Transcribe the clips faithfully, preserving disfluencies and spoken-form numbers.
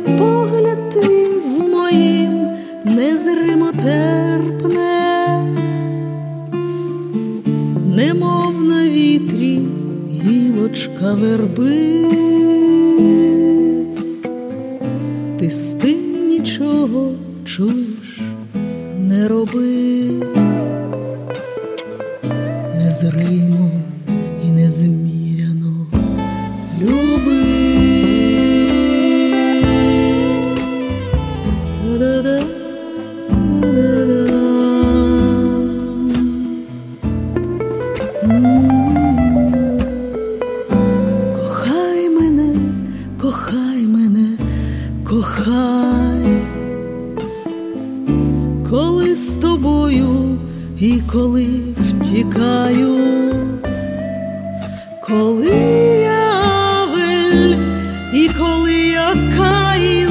погляд твій в моїм незримо терпне, немов на вітрі гілочка верби. Ти з тим нічого, чуєш, не роби. Незримо і незміряно люби. Та-да-да, та-да-да. М-м-м. Кохай мене, кохай мене, кохай, коли з тобою і коли втікаю, коли я Авель і коли я Каїн,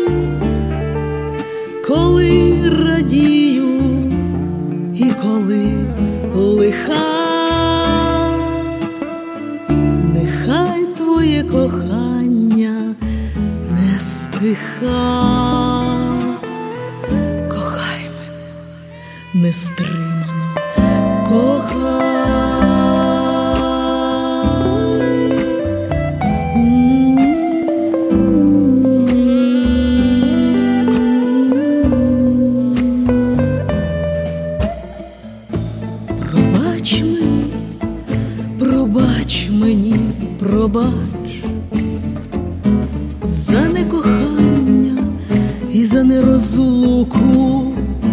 коли радію і коли лиха. Нехай твоє кохання не стиха. Кохай мене нестримано, кохай. Пробач мені, пробач мені, пробач за некохання і за нерозлуку.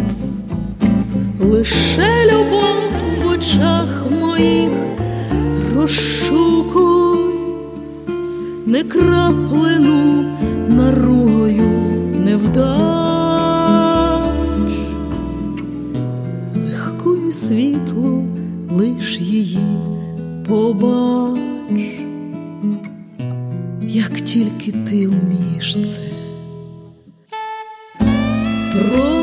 Лише любов в очах моїх розшукуй, не краплину наругою невдач. Легку і світлу лиш її побач, як тільки ти вмієш це. Про